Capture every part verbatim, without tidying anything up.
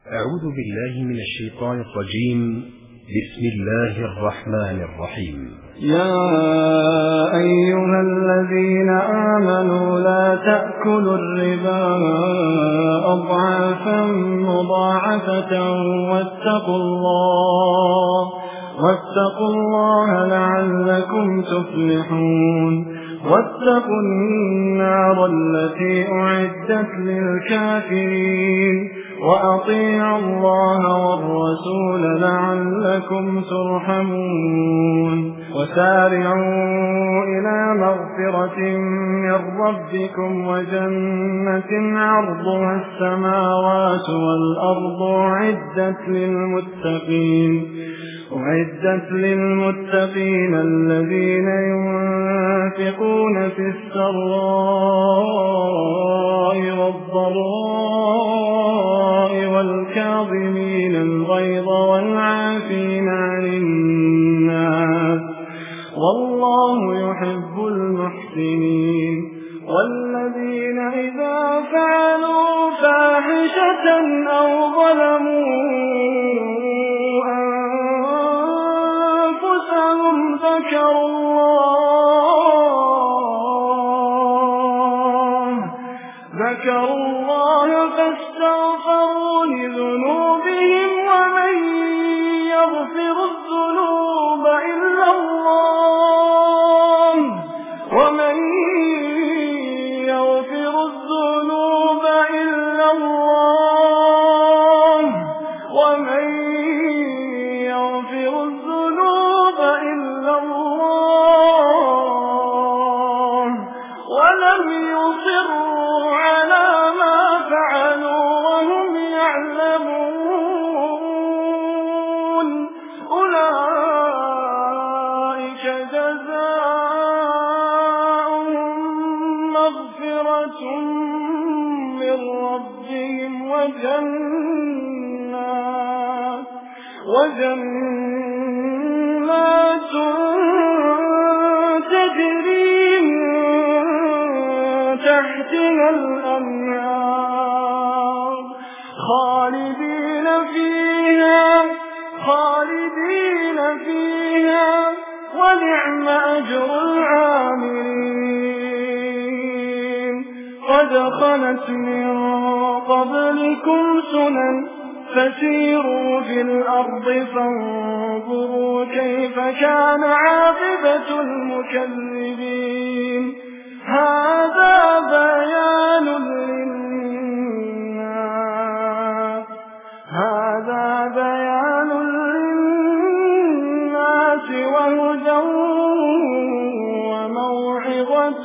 أعوذ بالله من الشيطان الرجيم. بسم الله الرحمن الرحيم. يا أيها الذين آمنوا لا تأكلوا الربا أضعافا مضاعفة واتقوا الله واتقوا الله لعلكم تفلحون. واتقوا النار التي أعدت للكافرين وأطيعوا الله والرسول لعلكم ترحمون. وسارعوا إلى مغفرة من ربكم وجنة عرضها السماوات والأرض أعدت للمتقين أعدت للمتقين الذين ينفقون في السراء والضراء والكاظمين الغيظ والعافين عن الناس والله يحب المحسنين. والذين إذا فعلوا فاحشة أو ظلموا ذكروا الله ذكروا الله فاستغفروا لذنوبهم ومن يغفر الذنوب إلا الله ومن يغفر الذنوب إلا الله ومن يغفر الذنوب إلا الله ولم يصروا على ما فعلوا وهم يعلمون. أولئك جزاؤهم مغفرة من ربهم وجنات وجنات تجري من تحتها الأنهار خالدين فيها خالدين فيها ونعم أجر العاملين. قد خلت من قبلكم سنن فسيروا في الأرض فانظروا كيف كان عاقبة المكذبين. هذا بيان للناس هذا بيان للناس وهدى وموعظة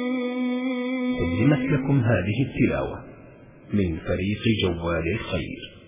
للمتقين. قدمت لكم هذه التلاوة من فريق جوال الخير.